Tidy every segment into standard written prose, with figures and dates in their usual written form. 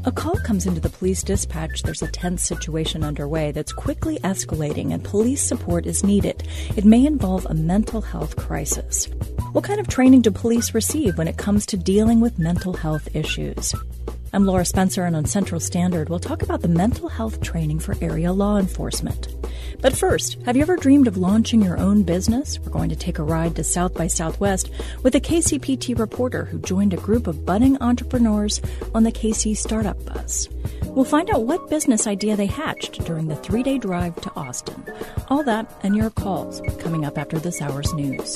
A call comes into the police dispatch. There's a tense situation underway that's quickly escalating and police support is needed. It may involve a mental health crisis. What kind of training do police receive when it comes to dealing with mental health issues? I'm Laura Spencer, and on Central Standard, we'll talk about the mental health training for area law enforcement. But first, have you ever dreamed of launching your own business? We're going to take a ride to South by Southwest with a KCPT reporter who joined a group of budding entrepreneurs on the KC Startup Bus. We'll find out what business idea they hatched during the 3-day drive to Austin. All that and your calls coming up after this hour's news.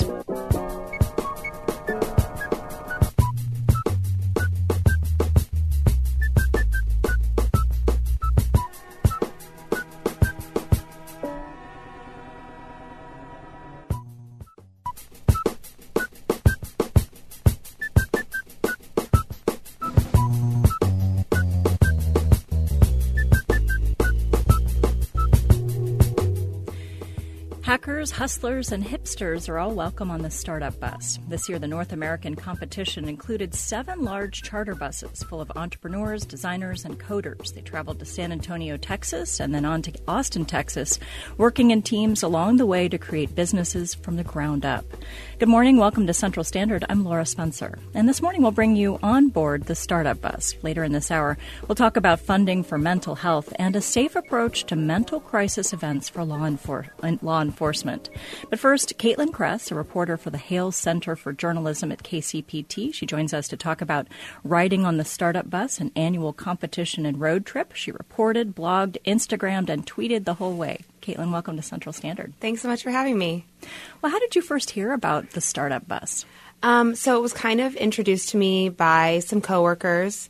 Hackers, hustlers, and hipsters are all welcome on the Startup Bus. This year, the North American competition included 7 large charter buses full of entrepreneurs, designers, and coders. They traveled to San Antonio, Texas, and then on to Austin, Texas, working in teams along the way to create businesses from the ground up. Good morning. Welcome to Central Standard. I'm Laura Spencer. And this morning, we'll bring you on board the Startup Bus. Later in this hour, we'll talk about funding for mental health and a safe approach to mental crisis events for law enforcement. But first, Caitlin Kress, a reporter for the Hales Center for Journalism at KCPT. She joins us to talk about riding on the Startup Bus, an annual competition and road trip. She reported, blogged, Instagrammed, and tweeted the whole way. Caitlin, welcome to Central Standard. Thanks so much for having me. Well, how did you first hear about the Startup Bus? So it was kind of introduced to me by some coworkers.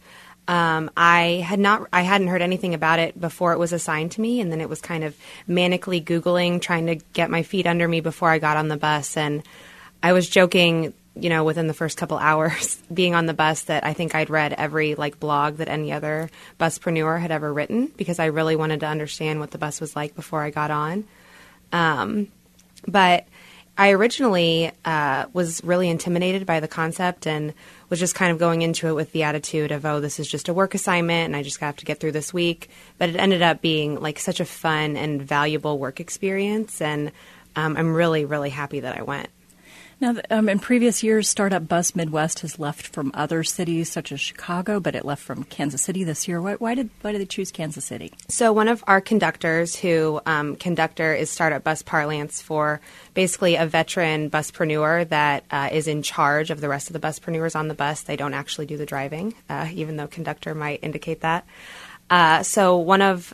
I hadn't heard anything about it before it was assigned to me, and then it was kind of manically Googling, trying to get my feet under me before I got on the bus. And I was joking, within the first couple hours being on the bus that I think I'd read every blog that any other buspreneur had ever written, because I really wanted to understand what the bus was like before I got on. But I originally was really intimidated by the concept and was just kind of going into it with the attitude of, this is just a work assignment and I just have to get through this week. But it ended up being such a fun and valuable work experience, and I'm really, really happy that I went. Now, in previous years, Startup Bus Midwest has left from other cities such as Chicago, but it left from Kansas City this year. Why did they choose Kansas City? So one of our conductors, conductor is Startup Bus parlance for basically a veteran buspreneur that is in charge of the rest of the buspreneurs on the bus. They don't actually do the driving, even though conductor might indicate that. So one of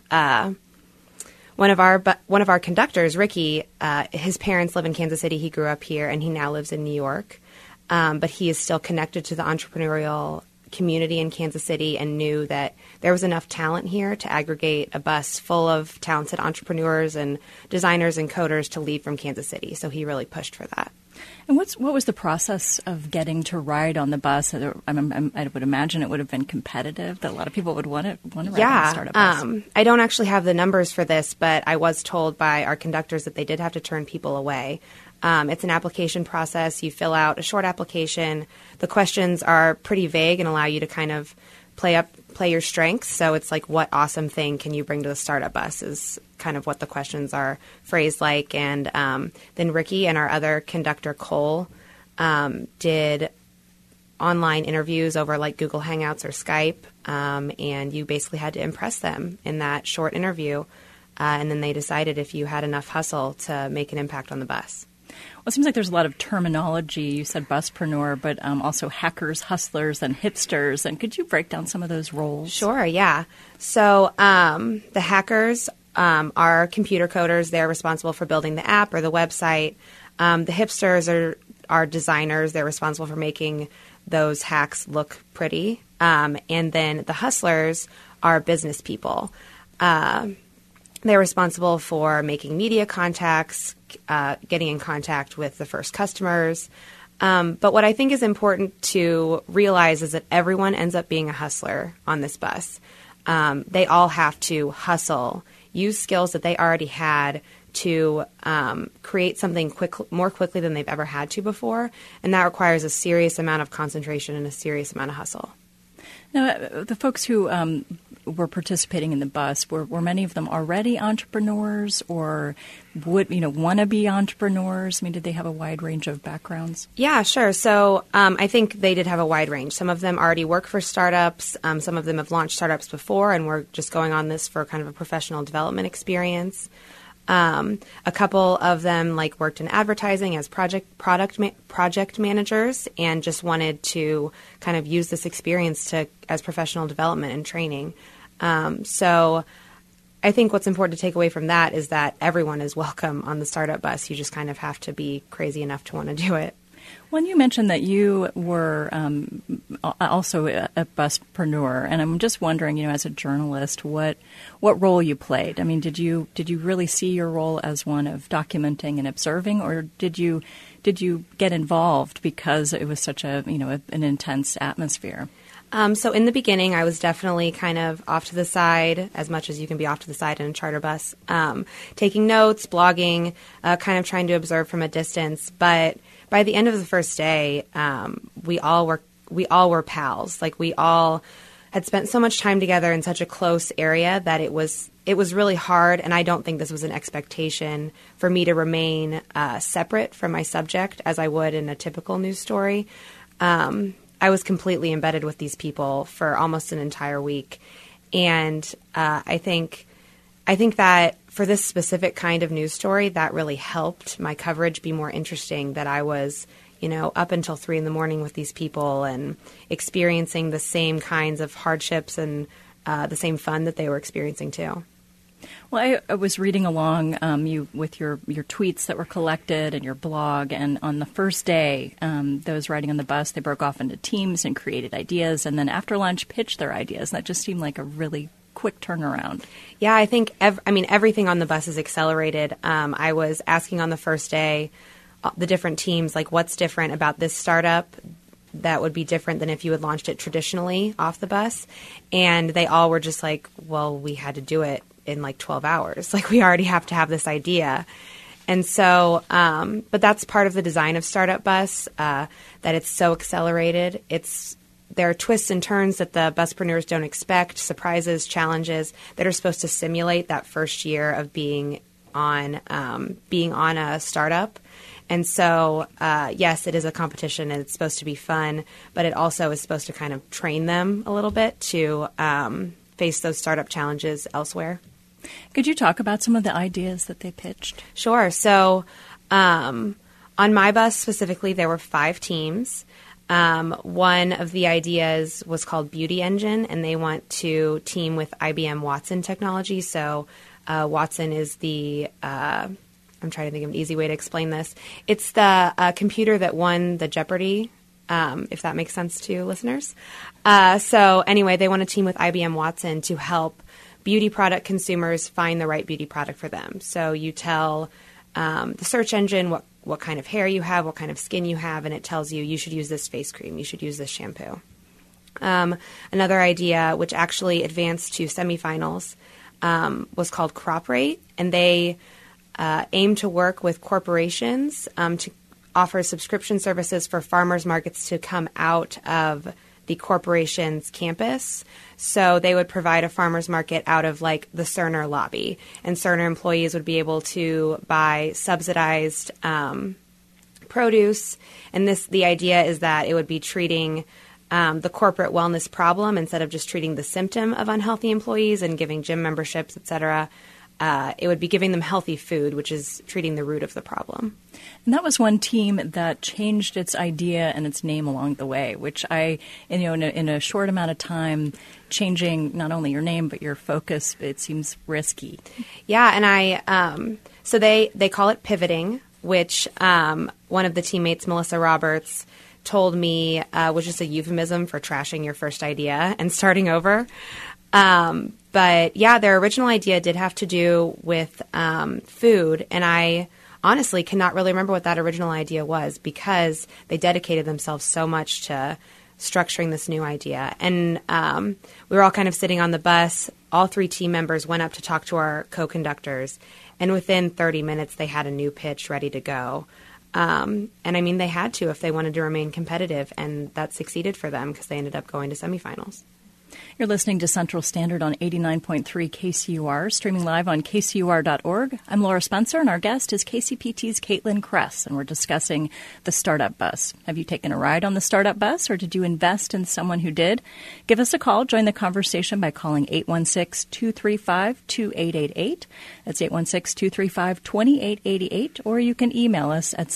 our conductors, Ricky, his parents live in Kansas City. He grew up here, and he now lives in New York. But he is still connected to the entrepreneurial community in Kansas City and knew that there was enough talent here to aggregate a bus full of talented entrepreneurs and designers and coders to leave from Kansas City. So he really pushed for that. And what was the process of getting to ride on the bus? I would imagine it would have been competitive, that a lot of people would want to ride on the Startup Bus. I don't actually have the numbers for this, but I was told by our conductors that they did have to turn people away. It's an application process. You fill out a short application. The questions are pretty vague and allow you to kind of play your strengths. So it's what awesome thing can you bring to the Startup Bus is kind of what the questions are phrased like. And then Ricky and our other conductor, Cole, did online interviews over Google Hangouts or Skype. And you basically had to impress them in that short interview. And then they decided if you had enough hustle to make an impact on the bus. Well, it seems like there's a lot of terminology. You said buspreneur, but also hackers, hustlers, and hipsters. And could you break down some of those roles? Sure, yeah. So the hackers are computer coders. They're responsible for building the app or the website. The hipsters are designers. They're responsible for making those hacks look pretty. And then the hustlers are business people. They're responsible for making media contacts, getting in contact with the first customers. But what I think is important to realize is that everyone ends up being a hustler on this bus. They all have to hustle, use skills that they already had to create something more quickly than they've ever had to before. And that requires a serious amount of concentration and a serious amount of hustle. Now, the folks who were participating in the bus, were many of them already entrepreneurs or would, want to be entrepreneurs? I mean, did they have a wide range of backgrounds? Yeah, sure. So I think they did have a wide range. Some of them already work for startups. Some of them have launched startups before and were just going on this for kind of a professional development experience. A couple of them worked in advertising as project managers and just wanted to kind of use this experience as professional development and training. So I think what's important to take away from that is that everyone is welcome on the startup bus. You just kind of have to be crazy enough to want to do it. Well, you mentioned that you were also a buspreneur, and I'm just wondering, as a journalist, what role you played. I mean, did you really see your role as one of documenting and observing, or did you get involved because it was such an intense atmosphere? So in the beginning, I was definitely kind of off to the side, as much as you can be off to the side in a charter bus, taking notes, blogging, kind of trying to observe from a distance. But by the end of the first day, we all were pals. We all had spent so much time together in such a close area that it was really hard. And I don't think this was an expectation for me to remain separate from my subject as I would in a typical news story. I was completely embedded with these people for almost an entire week. And I think that for this specific kind of news story, that really helped my coverage be more interesting, that I was, up until 3 a.m. with these people and experiencing the same kinds of hardships and the same fun that they were experiencing too. Well, I was reading along with your tweets that were collected and your blog, and on the first day, those riding on the bus, they broke off into teams and created ideas, and then after lunch pitched their ideas. And that just seemed like a really quick turnaround. Yeah, I think everything on the bus is accelerated. I was asking on the first day the different teams, what's different about this startup that would be different than if you had launched it traditionally off the bus, and they all were just well, we had to do it in 12 hours. We already have to have this idea. And so, but that's part of the design of Startup Bus, that it's so accelerated. There are twists and turns that the buspreneurs don't expect, surprises, challenges that are supposed to simulate that first year of being on a startup. And so, yes, it is a competition and it's supposed to be fun, but it also is supposed to kind of train them a little bit to face those startup challenges elsewhere. Could you talk about some of the ideas that they pitched? Sure. So on my bus specifically, there were 5 teams. One of the ideas was called Beauty Engine, and they want to team with IBM Watson technology. So Watson is I'm trying to think of an easy way to explain this. It's the computer that won the Jeopardy! If that makes sense to listeners. So anyway, they want to team with IBM Watson to help beauty product consumers find the right beauty product for them. So you tell the search engine what kind of hair you have, what kind of skin you have, and it tells you should use this face cream, you should use this shampoo. Another idea, which actually advanced to semifinals, was called Crop Rate, and they aim to work with corporations to offer subscription services for farmers markets to come out of the corporation's campus. So they would provide a farmer's market out of the Cerner lobby, and Cerner employees would be able to buy subsidized produce. And the idea is that it would be treating the corporate wellness problem instead of just treating the symptom of unhealthy employees and giving gym memberships, et cetera. It would be giving them healthy food, which is treating the root of the problem. And that was one team that changed its idea and its name along the way, which in a short amount of time, changing not only your name but your focus, it seems risky. Yeah, and so they call it pivoting, which one of the teammates, Melissa Roberts, told me was just a euphemism for trashing your first idea and starting over. But yeah, their original idea did have to do with food, and I honestly cannot really remember what that original idea was because they dedicated themselves so much to structuring this new idea. And we were all kind of sitting on the bus. All 3 team members went up to talk to our co-conductors, and within 30 minutes they had a new pitch ready to go. And they had to if they wanted to remain competitive, and that succeeded for them because they ended up going to semifinals. You're listening to Central Standard on 89.3 KCUR, streaming live on kcur.org. I'm Laura Spencer, and our guest is KCPT's Caitlin Kress, and we're discussing the Startup Bus. Have you taken a ride on the Startup Bus, or did you invest in someone who did? Give us a call. Join the conversation by calling 816-235-2888. That's 816-235-2888, or you can email us at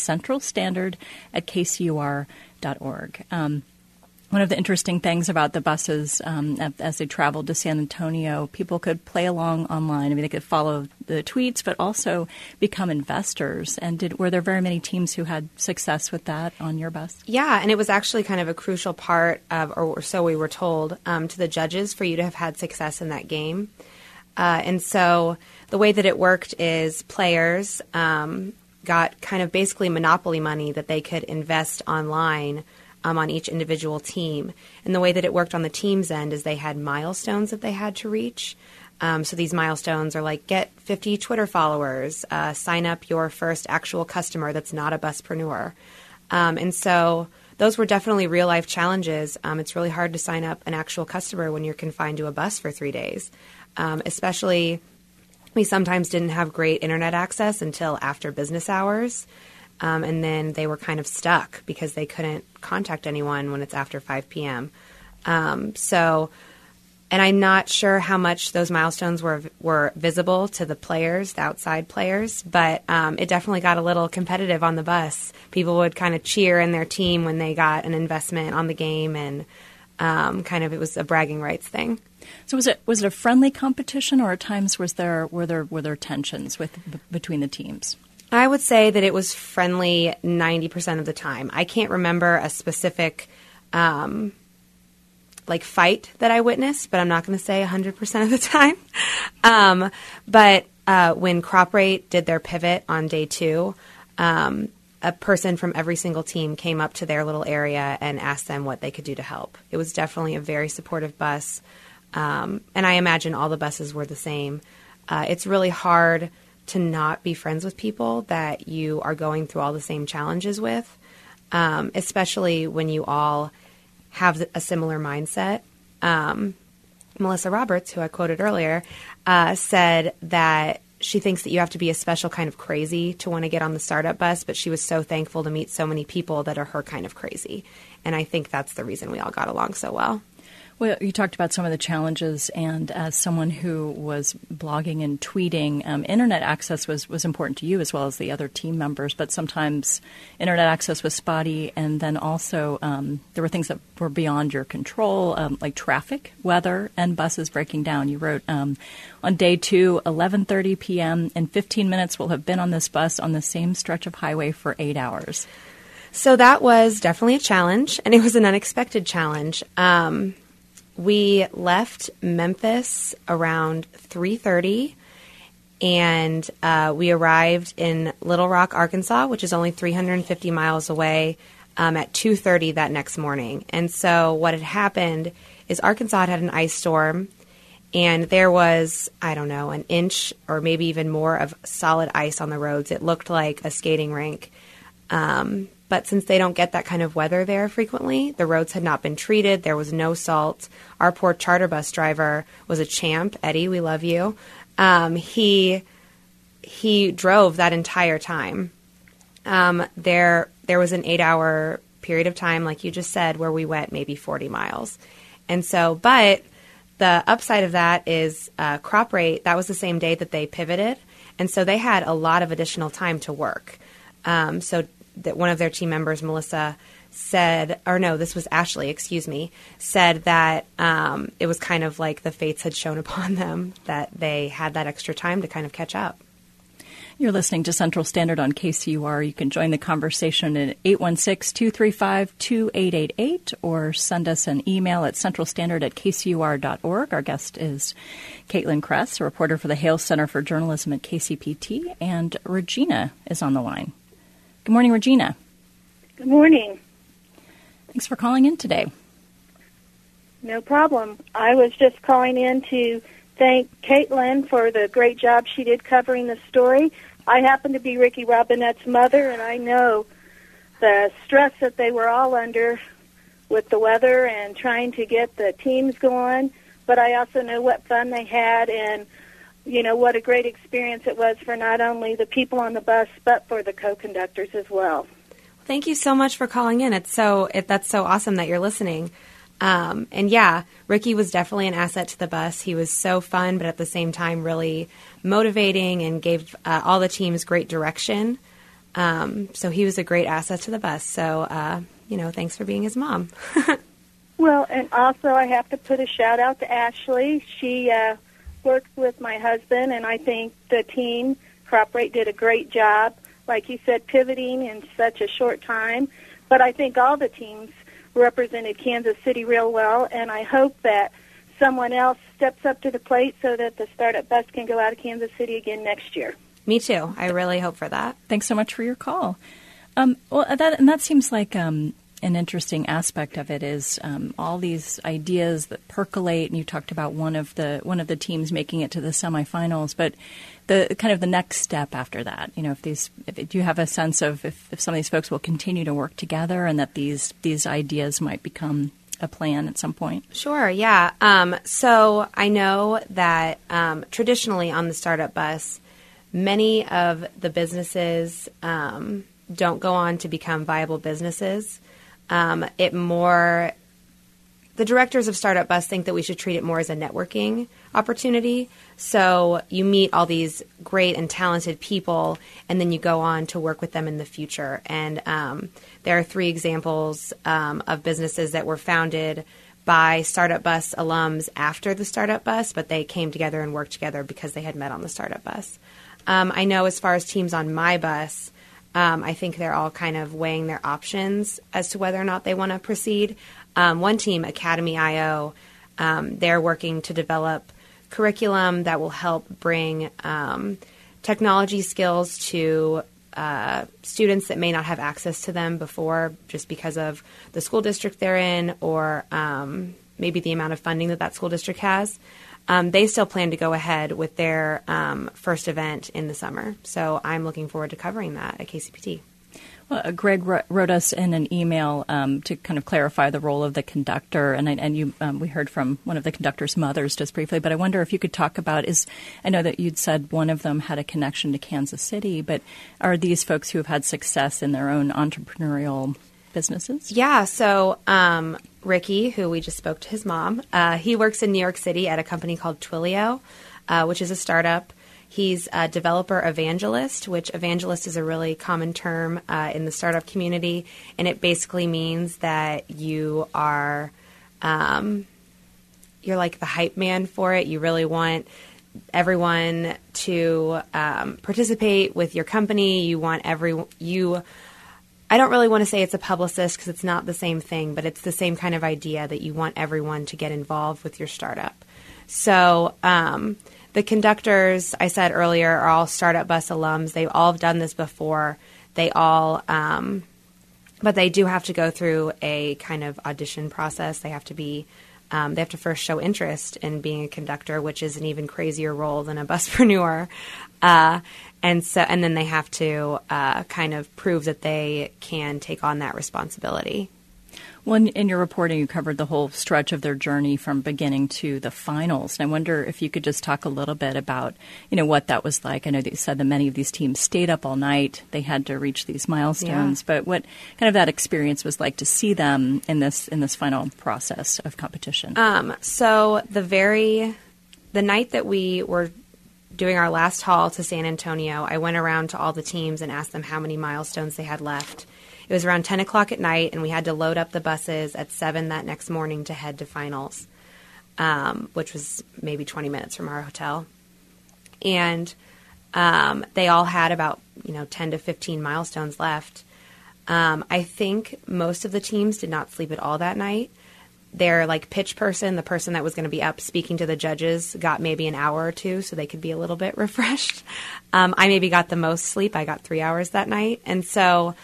centralstandard@kcur.org. One of the interesting things about the buses, as they traveled to San Antonio, people could play along online. I mean, they could follow the tweets, but also become investors. And were there very many teams who had success with that on your bus? Yeah, and it was actually kind of a crucial part of, or so we were told, to the judges for you to have had success in that game. And so the way that it worked is players got kind of basically monopoly money that they could invest online on each individual team. And the way that it worked on the team's end is they had milestones that they had to reach. So these milestones are like get 50 Twitter followers, sign up your first actual customer that's not a buspreneur. And so those were definitely real-life challenges. It's really hard to sign up an actual customer when you're confined to a bus for 3 days. Especially, we sometimes didn't have great internet access until after business hours. And then they were kind of stuck because they couldn't contact anyone when it's after 5 p.m. And I'm not sure how much those milestones were visible to the players, the outside players, but it definitely got a little competitive on the bus. People would kind of cheer in their team when they got an investment on the game, and it was a bragging rights thing. So was it a friendly competition, or at times were there tensions between the teams? I would say that it was friendly 90% of the time. I can't remember a specific fight that I witnessed, but I'm not going to say 100% of the time. But when Crop Rate did their pivot on day 2, a person from every single team came up to their little area and asked them what they could do to help. It was definitely a very supportive bus, and I imagine all the buses were the same. It's really hard to not be friends with people that you are going through all the same challenges with, especially when you all have a similar mindset. Melissa Roberts, who I quoted earlier, said that she thinks that you have to be a special kind of crazy to want to get on the Startup Bus, but she was so thankful to meet so many people that are her kind of crazy. And I think that's the reason we all got along so well. Well, you talked about some of the challenges, and as someone who was blogging and tweeting, internet access was important to you as well as the other team members, but sometimes internet access was spotty, and then also there were things that were beyond your control, like traffic, weather, and buses breaking down. You wrote, on day 2, 11:30 p.m., in 15 minutes we'll have been on this bus on the same stretch of highway for 8 hours. So that was definitely a challenge, and it was an unexpected challenge. We left Memphis around 3:30, and we arrived in Little Rock, Arkansas, which is only 350 miles away, at 2:30 that next morning. And so what had happened is Arkansas had an ice storm, and there was, an inch or maybe even more of solid ice on the roads. It looked like a skating rink. But since they don't get that kind of weather there frequently, the roads had not been treated. There was no salt. Our poor charter bus driver was a champ. Eddie, we love you. He drove that entire time. There was an 8-hour period of time, like you just said, where we went maybe 40 miles. And so, but the upside of that is Crop Rate, that was the same day that they pivoted. And so they had a lot of additional time to work. So that one of their team members, Melissa, said, this was Ashley, said that it was kind of like the fates had shown upon them that they had that extra time to kind of catch up. You're listening to Central Standard on KCUR. You can join the conversation at 816-235-2888 or send us an email at centralstandard@kcur.org. Our guest is Caitlin Kress, a reporter for the Hale Center for Journalism at KCPT, and Regina is on the line. Good morning, Regina. Good morning. Thanks for calling in today. No problem. I was just calling in to thank Caitlin for the great job she did covering the story. I happen to be Ricky Robinette's mother, and I know the stress that they were all under with the weather and trying to get the teams going, but I also know what fun they had and, you know, what a great experience it was for not only the people on the bus, but for the co-conductors as well. Thank you so much for calling in. That's so awesome that you're listening. And yeah, Ricky was definitely an asset to the bus. He was so fun, but at the same time really motivating and gave all the teams great direction. So he was a great asset to the bus. So, you know, thanks for being his mom. Well, and also I have to put a shout out to Ashley. She works with my husband, and I think the team, Crop Rate, did a great job, like you said, pivoting in such a short time. But I think all the teams represented Kansas City real well, and I hope that someone else steps up to the plate so that the startup bus can go out of Kansas City again next year. Me too. I really hope for that. Thanks so much for your call. That seems like an interesting aspect of it is all these ideas that percolate, and you talked about one of the teams making it to the semifinals, but the kind of the next step after that, you know, do you have a sense of if some of these folks will continue to work together and that these ideas might become a plan at some point? Sure, yeah. So I know that traditionally on the startup bus, many of the businesses don't go on to become viable businesses. The directors of Startup Bus think that we should treat it more as a networking opportunity. So you meet all these great and talented people, and then you go on to work with them in the future. And there are 3 examples of businesses that were founded by Startup Bus alums after the Startup Bus, but they came together and worked together because they had met on the Startup Bus. I know as far as teams on my bus, I think they're all kind of weighing their options as to whether or not they want to proceed. One team, Academy IO, they're working to develop curriculum that will help bring technology skills to students that may not have access to them before just because of the school district they're in or maybe the amount of funding that school district has. They still plan to go ahead with their first event in the summer. So I'm looking forward to covering that at KCPT. Well, Greg wrote us in an email to kind of clarify the role of the conductor, and we heard from one of the conductor's mothers just briefly, but I wonder if you could talk about I know that you'd said one of them had a connection to Kansas City, but are these folks who have had success in their own entrepreneurial businesses? Yeah, so Ricky, who we just spoke to his mom, he works in New York City at a company called Twilio, which is a startup. He's a developer evangelist, which evangelist is a really common term in the startup community, and it basically means that you are you're like the hype man for it. You really want everyone to participate with your company. You want I don't really want to say it's a publicist because it's not the same thing, but it's the same kind of idea that you want everyone to get involved with your startup. So the conductors, I said earlier, are all Startup Bus alums. They've all done this before. They all, but they do have to go through a kind of audition process. They have to first show interest in being a conductor, which is an even crazier role than a buspreneur. And then they have to kind of prove that they can take on that responsibility. Well, in your reporting, you covered the whole stretch of their journey from beginning to the finals. And I wonder if you could just talk a little bit about, what that was like. I know that you said that many of these teams stayed up all night. They had to reach these milestones. Yeah. But what kind of that experience was like to see them in this final process of competition? So the night that we were doing our last haul to San Antonio, I went around to all the teams and asked them how many milestones they had left. It was around 10 o'clock at night, and we had to load up the buses at 7 that next morning to head to finals, which was maybe 20 minutes from our hotel. And they all had about 10 to 15 milestones left. I think most of the teams did not sleep at all that night. Their pitch person, the person that was going to be up speaking to the judges, got maybe an hour or two so they could be a little bit refreshed. I maybe got the most sleep. I got 3 hours that night. And so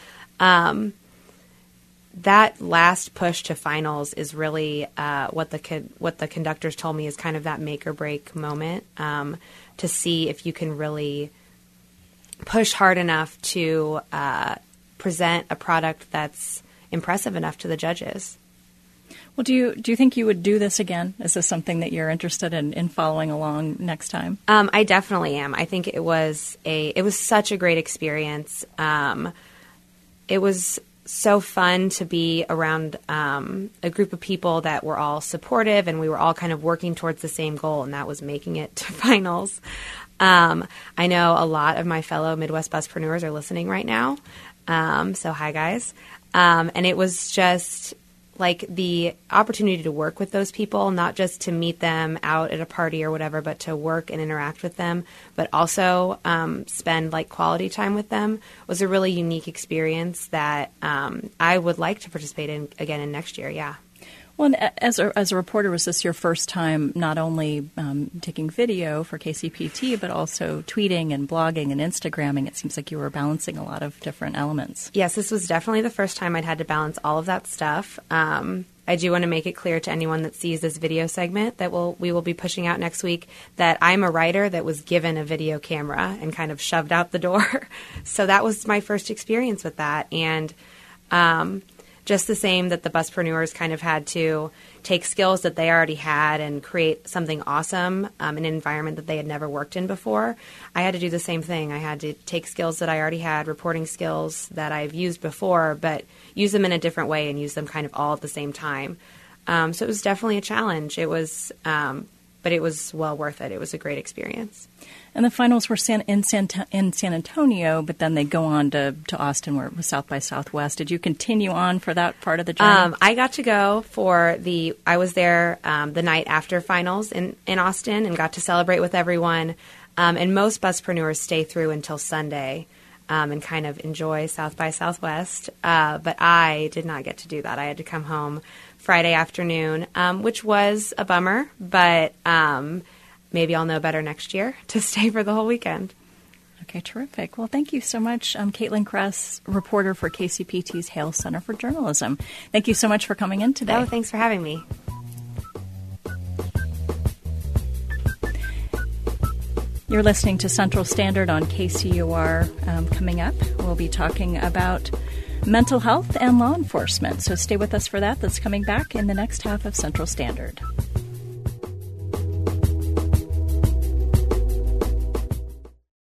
that last push to finals is really what the conductors told me is kind of that make or break moment to see if you can really push hard enough to present a product that's impressive enough to the judges. Well, do you think you would do this again? Is this something that you're interested in following along next time? I definitely am. I think it was such a great experience. It was so fun to be around a group of people that were all supportive, and we were all kind of working towards the same goal, and that was making it to finals. I know a lot of my fellow Midwest buspreneurs are listening right now. So hi, guys. And it was just like the opportunity to work with those people, not just to meet them out at a party or whatever, but to work and interact with them, but also spend like quality time with them was a really unique experience that I would like to participate in again in next year. Yeah. Well, as a reporter, was this your first time not only taking video for KCPT, but also tweeting and blogging and Instagramming? It seems like you were balancing a lot of different elements. Yes, this was definitely the first time I'd had to balance all of that stuff. I do want to make it clear to anyone that sees this video segment that we will be pushing out next week that I'm a writer that was given a video camera and kind of shoved out the door. So that was my first experience with that. And just the same that the buspreneurs kind of had to take skills that they already had and create something awesome in an environment that they had never worked in before. I had to do the same thing. I had to take skills that I already had, reporting skills that I've used before, but use them in a different way and use them kind of all at the same time. So it was definitely a challenge. It was, but it was well worth it. It was a great experience. And the finals were in San Antonio, but then they go on to Austin, where it was South by Southwest. Did you continue on for that part of the journey? I got to go I was there the night after finals in Austin and got to celebrate with everyone. And most buspreneurs stay through until Sunday and kind of enjoy South by Southwest. But I did not get to do that. I had to come home Friday afternoon, which was a bummer, but maybe I'll know better next year to stay for the whole weekend. Okay, terrific. Well, thank you so much, Caitlin Kress, reporter for KCPT's Hale Center for Journalism. Thank you so much for coming in today. Oh, thanks for having me. You're listening to Central Standard on KCUR. Coming up, we'll be talking about mental health and law enforcement. So stay with us for that. That's coming back in the next half of Central Standard.